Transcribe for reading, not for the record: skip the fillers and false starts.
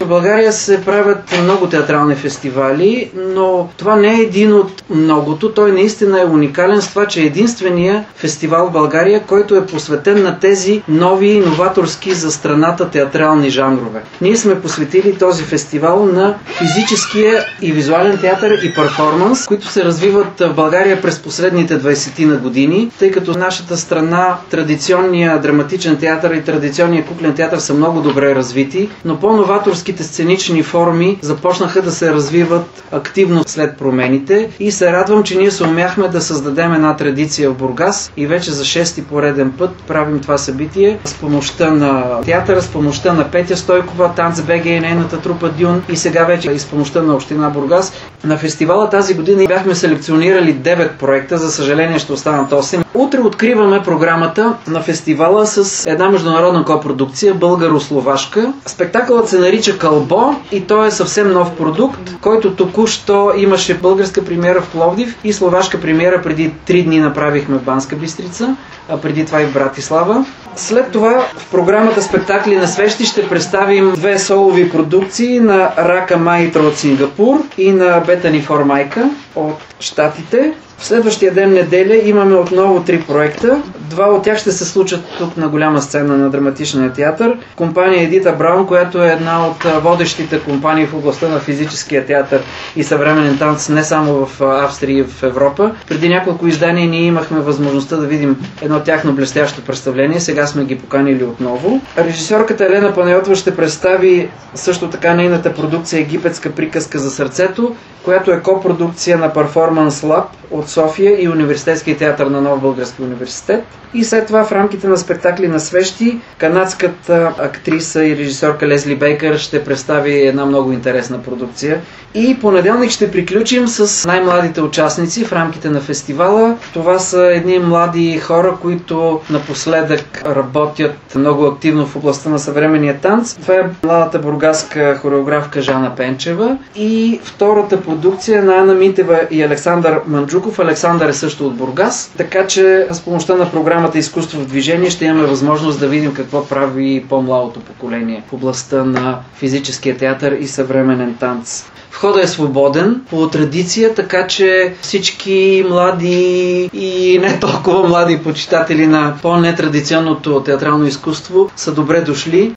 В България се правят много театрални фестивали, но това не е един от многото. Той наистина е уникален с това, че е единствения фестивал в България, който е посветен на тези нови, иноваторски за страната театрални жанрове. Ние сме посветили този фестивал на физическия и визуален театър и перформанс, които се развиват в България през последните 20 на години, тъй като в нашата страна традиционният драматичен театър и традиционният куклен театър са много добре развити, но по-новаторските сценични форми започнаха да се развиват активно след промените и се радвам, че ние се умяхме да създадем една традиция в Бургас и вече за 6-ти пореден път правим това събитие с помощта на театъра, с помощта на Петя Стойкова, Танц.бг и нейната трупа Дюн и сега вече и с помощта на община Бургас. На фестивала тази година бяхме селекционирали 9 проекта, за съжаление ще останат 8. Утре откриваме програмата на фестивала с една международна копродукция, българо-словашка. Спектакълът се нарича Кълбо и той е съвсем нов продукт, който току-що имаше българска премиера в Пловдив и словашка премиера преди 3 дни направихме в Банска Бистрица, а преди това и в Братислава. След това в програмата Спектакли на свещи ще представим 2 солови продукции на Рака Маитра от Сингапур и на Бетани Формайка от Щатите. В следващия ден неделя имаме отново 3 проекта. 2 от тях ще се случат тук на голяма сцена на драматичния театър. Компания Едита Браун, която е една от водещите компании в областта на физическия театър и съвременен танц не само в Австрия и в Европа. Преди няколко издания ние имахме възможността да видим едно тяхно блестящо представление. Сега сме ги поканили отново. Режисьорката Елена Панайотова ще представи също така нейната продукция Египетска приказка за сърцето, която е копродукция на Performance Lab от София и Университетския театър на Нов български университет. И след това в рамките на Спектакли на свещи канадската актриса и режисьорка Лезли Бейкър ще представи една много интересна продукция. И понеделник ще приключим с най-младите участници в рамките на фестивала. Това са едни млади хора, които напоследък работят много активно в областта на съвременния танц. Това е младата бургаска хореографка Жана Пенчева и втората продукция на Ана Митева и Александър Манджуков. Александър е също от Бургас, така че с помощта на програмата Изкуство в движение ще имаме възможност да видим какво прави по-младото поколение в областта на физическия театър и съвременен танц. Входът е свободен по традиция, така че всички млади и не толкова млади почитатели на по-нетрадиционното театрално изкуство са добре дошли.